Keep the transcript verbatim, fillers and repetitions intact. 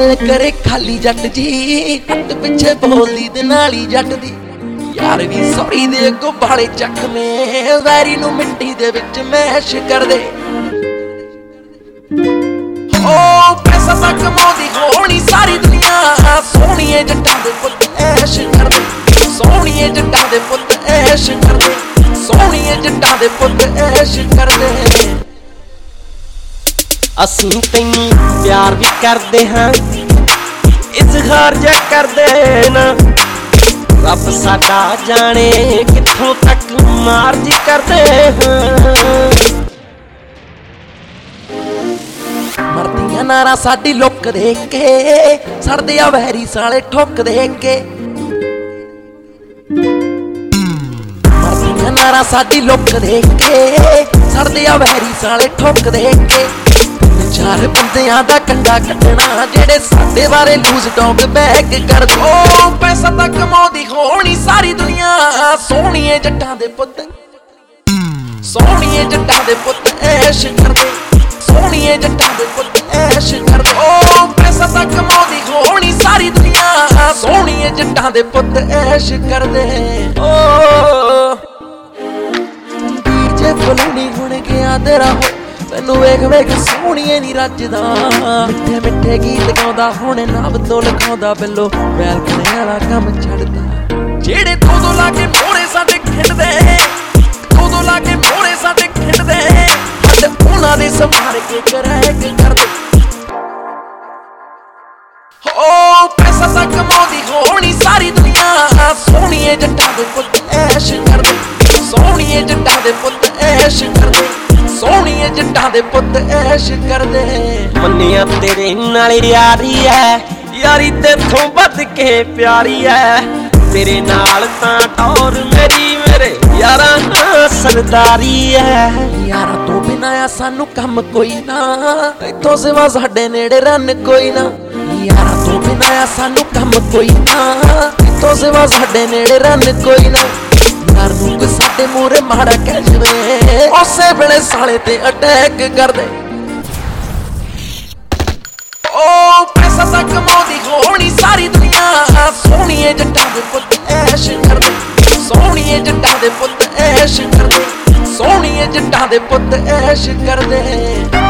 दिल करे खाली जट जी हट पिछे बोलदी दे नाली जट दी यार भी सॉरी दे अगों बाले चक में वैरी नू मिट्टी दे विच मैश कर दे। ओ पैसा तां कमाउंदी होनी सारी दुनिया सोहणीए जट्टां दे पुत्त ऐश कर दे सोहणीए जट्टां दे पुत्त ऐश कर दे सोहणीए जट्टां दे पुत्त ऐश कर दे। असीं तैनूं प्यार भी करदे हां इज़हार जा करदे ना रब साडा जाने कित्थों तक मार्जी करदे हां। मरदियां नारा साडी लुक देख के सड़दे आ वैरी साले ठुक देख के मरदियां नारा साडी लुक देख के सड़दे आ वैरी साले ठुक देख के। चार बंदियां दा कंडा कटना जेड़े साडे बारे लूज टॉक बैक कर दो। पैसा तां कमाउंदी होनी सारी दुनिया सोहणीए जट्टां दे पुत्त सोहणीए जट्टां दे पुत्त ऐश कर दे सोहणीए जट्टां दे पुत्त ऐश कर दे। ओ पैसा तां कमाउंदी होनी सारी दुनिया सोहणीए जट्टां दे पुत्त ऐश कर दे। ओ डीजे फुलनी हुण गया तेरा हो तैनू वेख वेख सोहणीए नी रजदा मिठे मिठे गीत गाउंदा हुण नाम तो लिखाउंदा बिल्लो बैल खणे वाला कम छड़दा। जेड़े दो दो लाके मोरे साडे खिंडदे दो दो लाके मोरे साडे खिंडदे हद उन्हां दे संभाल के करैक करदे। ओ पैसा तां कमाउंदी होनी सारी दुनिया सोहणीए जट्टां दे पुत्त ऐश कर दे सोहणीए जट्टां दे पुत्त ऐश कर दे सोहणीए जट्टां दे पुत्त ऐश कर दे। मन्निया तेरे नाल यारी है यारी तेथों वध के प्यारी है तेरे नाल तां टौर मेरी मेरे यारां नाल सरदारी है। यारां तों बिना आ सानू कम कोई ना इत्थों सिवा साडे नेड़े रन कोई ना यारां तों बिना आ सानू कम कोई ना इत्थों सिवा साडे नेड़े रन कोई ना। यार नूं कोई साडे मूहरे माड़ा कह जवे उसे वेले साले ते अटैक कर दे। ओ पैसा तां कमाउंदी होनी सारी दुनिया सोहणीए जट्टां दे पुत्त ऐश कर दे सोहणीए जट्टां दे पुत्त ऐश कर दे सोहणीए जट्टां दे पुत्त ऐश कर दे।